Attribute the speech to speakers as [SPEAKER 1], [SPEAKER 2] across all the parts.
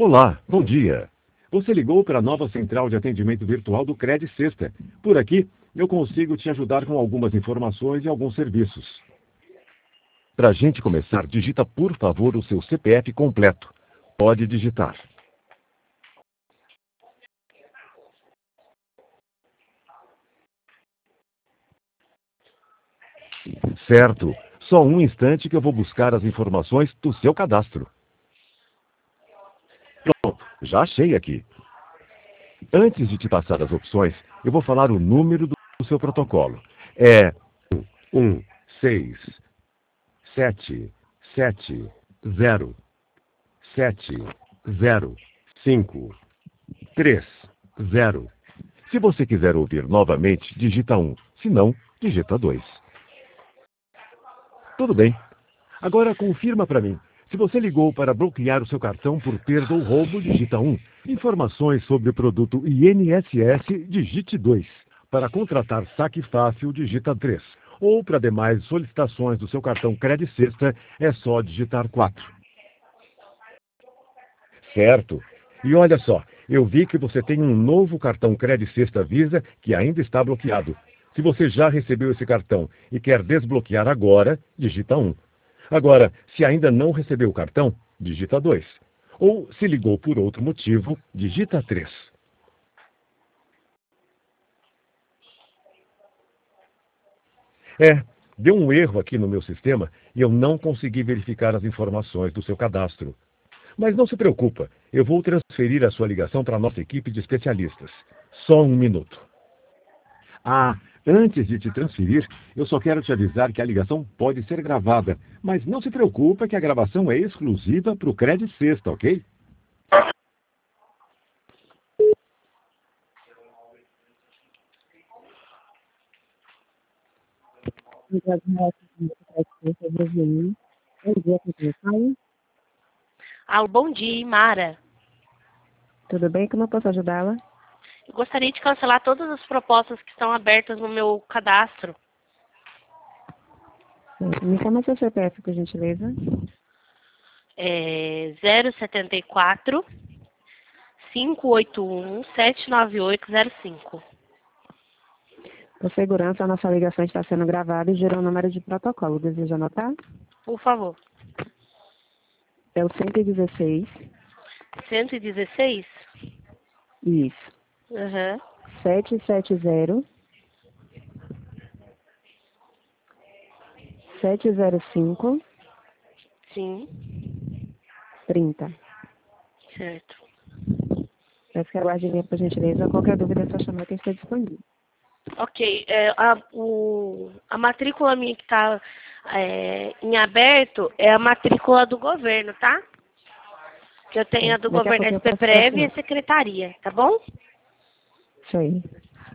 [SPEAKER 1] Olá, bom dia. Você ligou para a nova central de atendimento virtual do Cred Sexta. Por aqui, eu consigo te ajudar com algumas informações e alguns serviços. Para a gente começar, digita por favor o seu CPF completo. Pode digitar. Certo. Só um instante que eu vou buscar as informações do seu cadastro. Pronto, já achei aqui. Antes de te passar as opções, eu vou falar o número do seu protocolo. É 1 6 7 7 0 7 0 5 3 0. Se você quiser ouvir novamente, digita 1. Se não, digita 2. Tudo bem. Agora confirma para mim. Se você ligou para bloquear o seu cartão por perda ou roubo, digita 1. Informações sobre o produto INSS, digite 2. Para contratar saque fácil, digita 3. Ou para demais solicitações do seu cartão Cred Sexta, é só digitar 4. Certo. E olha só, eu vi que você tem um novo cartão Cred Sexta Visa que ainda está bloqueado. Se você já recebeu esse cartão e quer desbloquear agora, digita 1. Agora, se ainda não recebeu o cartão, digita 2. Ou, se ligou por outro motivo, digita 3. Deu um erro aqui no meu sistema e eu não consegui verificar as informações do seu cadastro. Mas não se preocupa, eu vou transferir a sua ligação para a nossa equipe de especialistas. Só um minuto. Antes de te transferir, eu só quero te avisar que a ligação pode ser gravada, mas não se preocupa que a gravação é exclusiva para o Cred Sexta, ok?
[SPEAKER 2] Alô, bom dia, Mara.
[SPEAKER 3] Tudo bem? Como eu posso ajudá-la?
[SPEAKER 2] Eu gostaria de cancelar todas as propostas que estão abertas no meu cadastro.
[SPEAKER 3] Me informa seu CPF, por gentileza.
[SPEAKER 2] 074 581 79805.
[SPEAKER 3] Por segurança, a nossa ligação está sendo gravada e gerou um número de protocolo. Deseja anotar?
[SPEAKER 2] Por favor.
[SPEAKER 3] É o 116.
[SPEAKER 2] 116?
[SPEAKER 3] Isso.
[SPEAKER 2] Uhum.
[SPEAKER 3] 770 705
[SPEAKER 2] Sim.
[SPEAKER 3] 30.
[SPEAKER 2] Certo.
[SPEAKER 3] Peço que aguarde linha, por gentileza. Qualquer dúvida é só chamar que está disponível.
[SPEAKER 2] Ok. A matrícula minha que está em aberto é a matrícula do governo, tá? Que eu tenho a do
[SPEAKER 3] Daqui a
[SPEAKER 2] governo, a
[SPEAKER 3] pouquinho eu
[SPEAKER 2] SP
[SPEAKER 3] passo
[SPEAKER 2] Prev e
[SPEAKER 3] pra
[SPEAKER 2] a secretaria, tá bom?
[SPEAKER 3] Isso aí.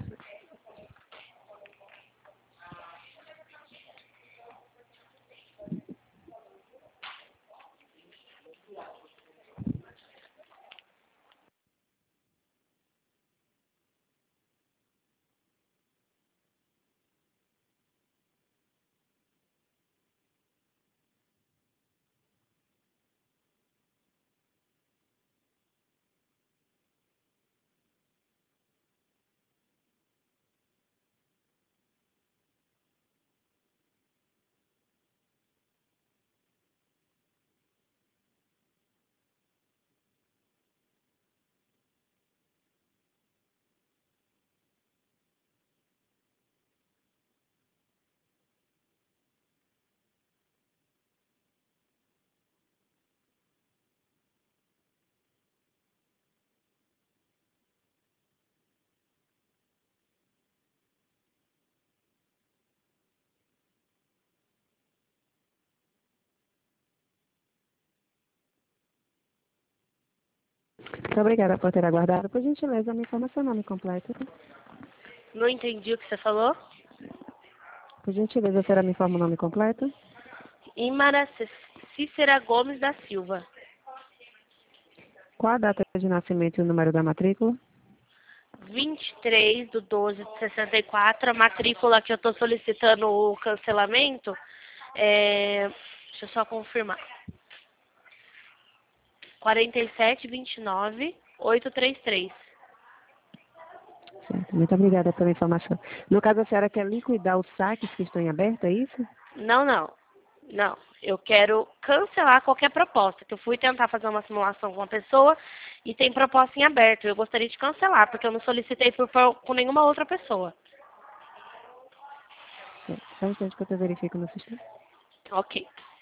[SPEAKER 3] Muito obrigada por ter aguardado. Por gentileza, me informa seu nome completo.
[SPEAKER 2] Não entendi o que você falou.
[SPEAKER 3] Por gentileza, a senhora me informa o nome completo?
[SPEAKER 2] Imara Cícera Gomes da Silva.
[SPEAKER 3] Qual a data de nascimento e o número da matrícula?
[SPEAKER 2] 23/12/64. A matrícula que eu estou solicitando o cancelamento deixa eu só confirmar. 4729-833.
[SPEAKER 3] Certo. Muito obrigada pela informação. No caso, a senhora quer liquidar os saques que estão em aberto, é isso?
[SPEAKER 2] Não, não. Não. Eu quero cancelar qualquer proposta. Que eu fui tentar fazer uma simulação com uma pessoa e tem proposta em aberto. Eu gostaria de cancelar, porque eu não solicitei com nenhuma outra pessoa.
[SPEAKER 3] Certo. Só um instante que eu verifico no sistema.
[SPEAKER 2] Ok.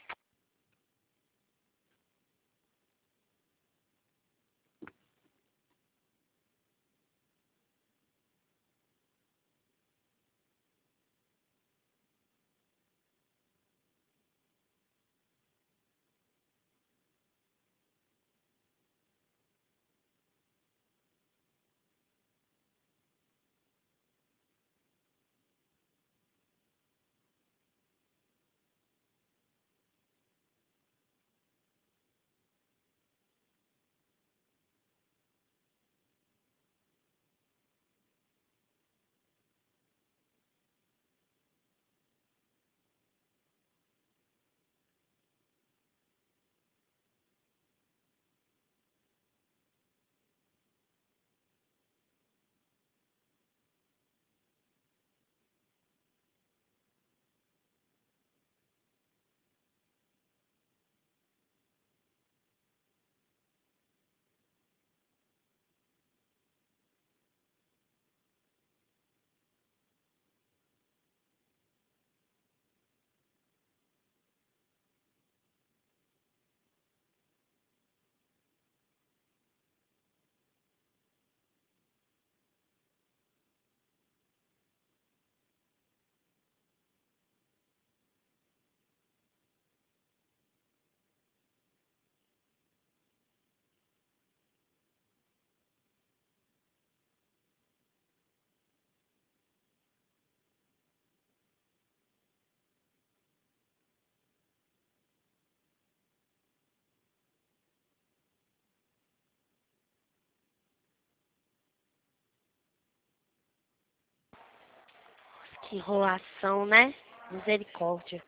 [SPEAKER 2] Que enrolação, né? Misericórdia.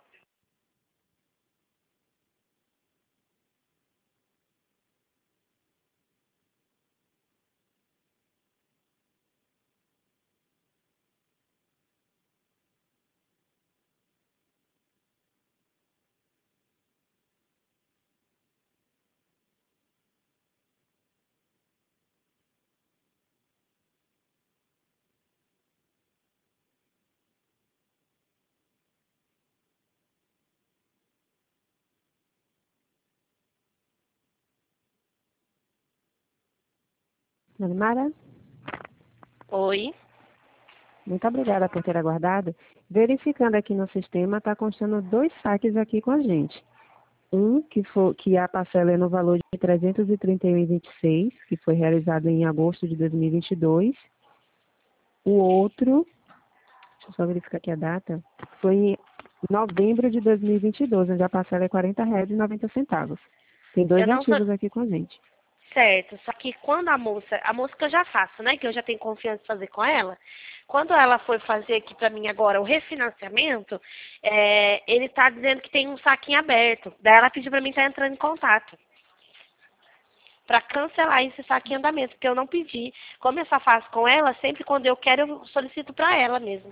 [SPEAKER 3] Dona Mara,
[SPEAKER 2] Oi.
[SPEAKER 3] muito obrigada por ter aguardado. Verificando aqui no sistema, está constando 2 saques aqui com a gente. Um que a parcela é no valor de R$ 331,26, que foi realizado em agosto de 2022. O outro, deixa eu só verificar aqui a data, foi em novembro de 2022, onde a parcela é R$ 40,90. Tem 2
[SPEAKER 2] Eu não sou...
[SPEAKER 3] ativos aqui com a gente.
[SPEAKER 2] Certo, só que quando a moça que eu já faço, né, que eu já tenho confiança de fazer com ela, quando ela foi fazer aqui pra mim agora o refinanciamento, ele tá dizendo que tem um saquinho aberto. Daí ela pediu pra mim estar entrando em contato pra cancelar esse saquinho em andamento, porque eu não pedi. Como eu só faço com ela, sempre quando eu quero eu solicito pra ela mesmo.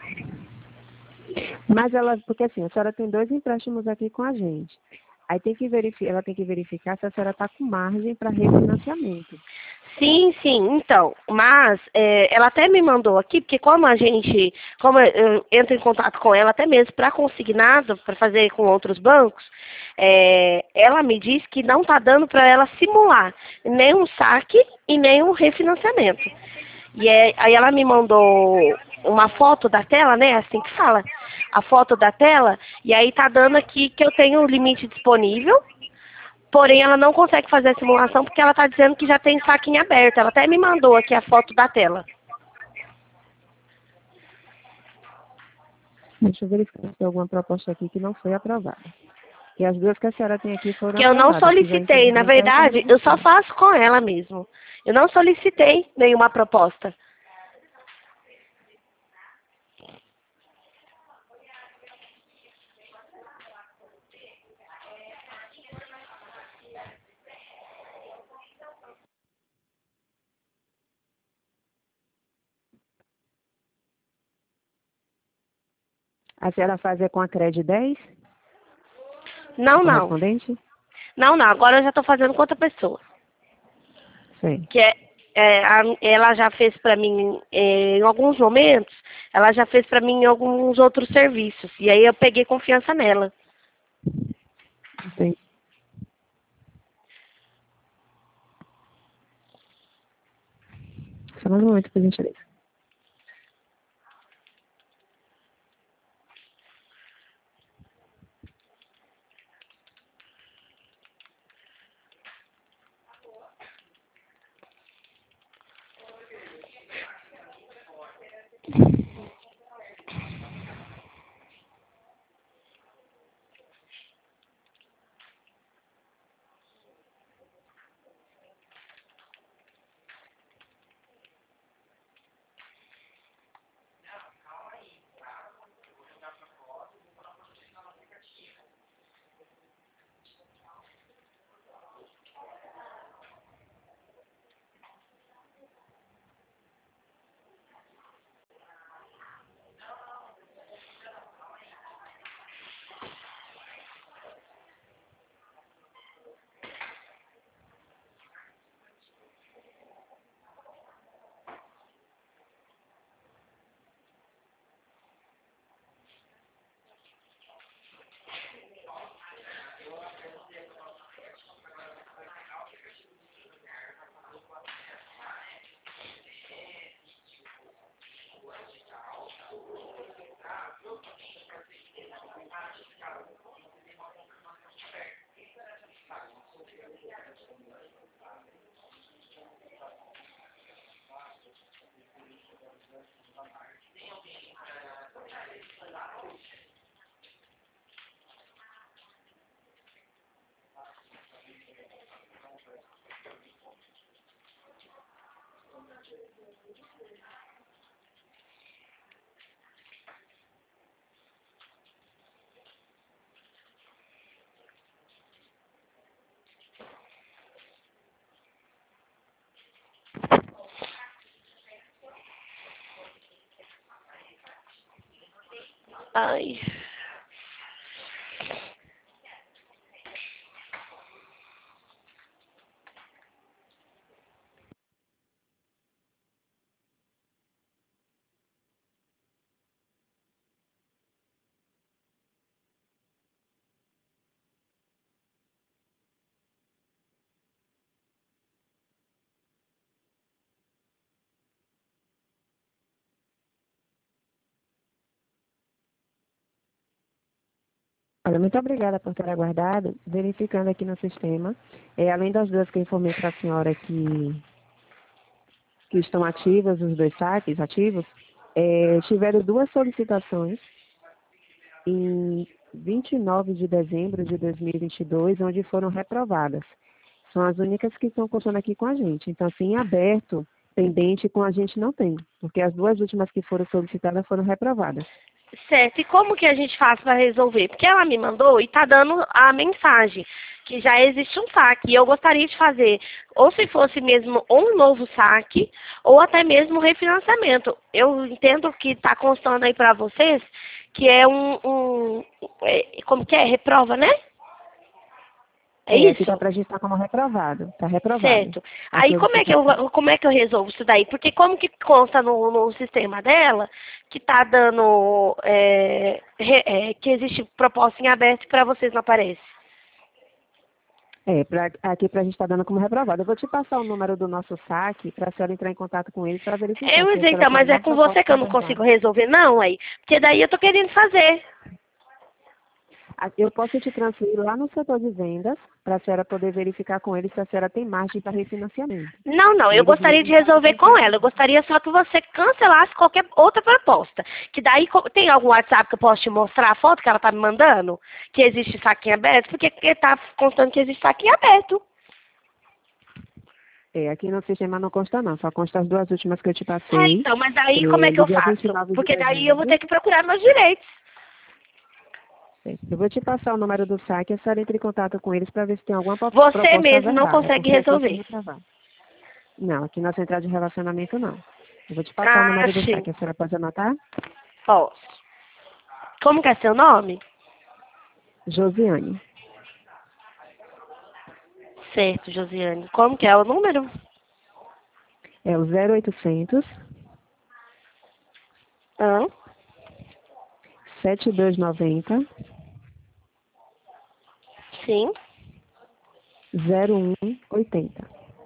[SPEAKER 3] Mas ela, porque assim, a senhora tem 2 empréstimos aqui com a gente. Aí tem que verificar, ela tem que verificar se a senhora está com margem para refinanciamento.
[SPEAKER 2] Sim, sim, então, mas ela até me mandou aqui, porque como eu entro em contato com ela até mesmo para consignado, para fazer com outros bancos, ela me disse que não está dando para ela simular nem um saque e nem um refinanciamento. Aí ela me mandou uma foto da tela, né, assim que fala, a foto da tela, e aí tá dando aqui que eu tenho o limite disponível. Porém, ela não consegue fazer a simulação porque ela está dizendo que já tem saquinho aberto. Ela até me mandou aqui a foto da tela.
[SPEAKER 3] Deixa eu verificar se tem alguma proposta aqui que não foi aprovada. E as 2 que a senhora tem aqui foram
[SPEAKER 2] Que eu não
[SPEAKER 3] aprovadas. Que já,
[SPEAKER 2] solicitei. Na
[SPEAKER 3] infelizmente, já estão
[SPEAKER 2] verdade, eu só
[SPEAKER 3] registradas.
[SPEAKER 2] faço com ela mesmo. Eu não solicitei nenhuma proposta.
[SPEAKER 3] A senhora faz é com a CRED 10?
[SPEAKER 2] Não, não.
[SPEAKER 3] Correspondente?
[SPEAKER 2] Não, não. Agora eu já estou fazendo com outra pessoa.
[SPEAKER 3] Sim.
[SPEAKER 2] Que ela já fez para mim em alguns momentos, ela já fez para mim em alguns outros serviços. E aí eu peguei confiança nela.
[SPEAKER 3] Sim. Só mais um momento, por gentileza.
[SPEAKER 2] Ai.
[SPEAKER 3] Olha, muito obrigada por ter aguardado. Verificando aqui no sistema, além das duas que eu informei para a senhora que estão ativas, os dois saques ativos, tiveram duas solicitações em 29 de dezembro de 2022, onde foram reprovadas. São as únicas que estão constando aqui com a gente. Então, assim, em aberto, pendente, com a gente não tem, porque as duas últimas que foram solicitadas foram reprovadas.
[SPEAKER 2] Certo, e como que a gente faz para resolver? Porque ela me mandou e está dando a mensagem que já existe um saque. E eu gostaria de fazer, ou se fosse mesmo um novo saque, ou até mesmo refinanciamento. Eu entendo que está constando aí para vocês que é como que é? Reprova, né? É
[SPEAKER 3] Aqui
[SPEAKER 2] isso?
[SPEAKER 3] está para registrar como reprovado. Está reprovado.
[SPEAKER 2] Certo. Aí como é que eu resolvo isso daí? Porque como que consta no sistema dela que tá dando que existe proposta em aberto para vocês não aparece?
[SPEAKER 3] Aqui para a gente estar dando como reprovado. Eu vou te passar o número do nosso saque para a senhora entrar em contato com eles para verificar.
[SPEAKER 2] Eu
[SPEAKER 3] Se a
[SPEAKER 2] sei,
[SPEAKER 3] senhora
[SPEAKER 2] então,
[SPEAKER 3] tem
[SPEAKER 2] mas é
[SPEAKER 3] alguma
[SPEAKER 2] com você que
[SPEAKER 3] proposta
[SPEAKER 2] eu não
[SPEAKER 3] em verdade.
[SPEAKER 2] consigo resolver, não, aí. Porque daí eu tô querendo fazer.
[SPEAKER 3] Eu posso te transferir lá no setor de vendas para a senhora poder verificar com eles se a senhora tem margem para refinanciamento.
[SPEAKER 2] Não, não,
[SPEAKER 3] E
[SPEAKER 2] eu
[SPEAKER 3] eles
[SPEAKER 2] gostaria de
[SPEAKER 3] mesmos podem
[SPEAKER 2] resolver com
[SPEAKER 3] tentar.
[SPEAKER 2] ela. Eu gostaria só que você cancelasse qualquer outra proposta. Que daí, tem algum WhatsApp que eu posso te mostrar a foto que ela tá me mandando? Que existe saquinho aberto? Porque tá constando que existe saquinho aberto.
[SPEAKER 3] Aqui no sistema não consta não, só consta as duas últimas que eu te passei.
[SPEAKER 2] Então, mas daí como é que
[SPEAKER 3] Do
[SPEAKER 2] eu
[SPEAKER 3] dia
[SPEAKER 2] faço?
[SPEAKER 3] 29 de
[SPEAKER 2] Porque daí eu vou ter
[SPEAKER 3] dezembro.
[SPEAKER 2] que procurar meus direitos.
[SPEAKER 3] Eu vou te passar o número do saque, a senhora entre em contato com eles para ver se tem alguma proposta
[SPEAKER 2] Você mesmo não
[SPEAKER 3] versada,
[SPEAKER 2] consegue
[SPEAKER 3] porque aqui foi
[SPEAKER 2] resolver.
[SPEAKER 3] reprovado. Não, aqui na central de relacionamento não. Eu vou te passar o
[SPEAKER 2] Ah,
[SPEAKER 3] número do
[SPEAKER 2] sim.
[SPEAKER 3] saque, a senhora pode anotar?
[SPEAKER 2] Posso. Como que é seu nome?
[SPEAKER 3] Josiane.
[SPEAKER 2] Certo, Josiane. Como que é o número?
[SPEAKER 3] É o 0800
[SPEAKER 2] Hã?
[SPEAKER 3] 7290
[SPEAKER 2] Sim.
[SPEAKER 3] 0180.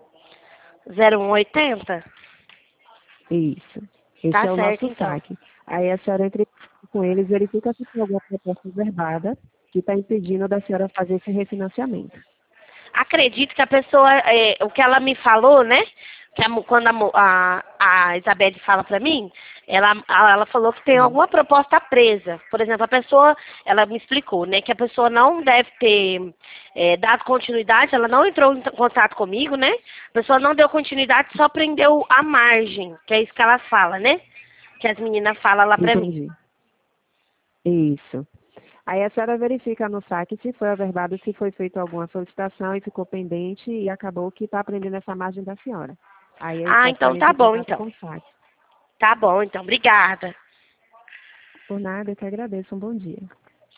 [SPEAKER 2] 0180?
[SPEAKER 3] Isso. Esse
[SPEAKER 2] Tá
[SPEAKER 3] é o
[SPEAKER 2] certo,
[SPEAKER 3] nosso
[SPEAKER 2] então.
[SPEAKER 3] saque. Aí a senhora entra em contato com eles, verifica se tem alguma proposta verbada que está impedindo da senhora fazer esse refinanciamento.
[SPEAKER 2] Acredito que a pessoa, o que ela me falou, né? Quando a Isabelle fala pra mim, ela falou que tem alguma proposta presa. Por exemplo, a pessoa, ela me explicou, né? Que a pessoa não deve ter dado continuidade, ela não entrou em contato comigo, né? A pessoa não deu continuidade, só prendeu a margem, que é isso que ela fala, né? Que as meninas falam lá pra mim.
[SPEAKER 3] Entendi. Isso. Aí a senhora verifica no saque se foi averbado, se foi feita alguma solicitação e ficou pendente e acabou que está prendendo essa margem da senhora. Aí a
[SPEAKER 2] Então
[SPEAKER 3] senhora
[SPEAKER 2] tá
[SPEAKER 3] entra em
[SPEAKER 2] bom,
[SPEAKER 3] contato
[SPEAKER 2] então.
[SPEAKER 3] com o saque.
[SPEAKER 2] Tá bom, então. Obrigada.
[SPEAKER 3] Por nada, eu que agradeço. Um bom dia.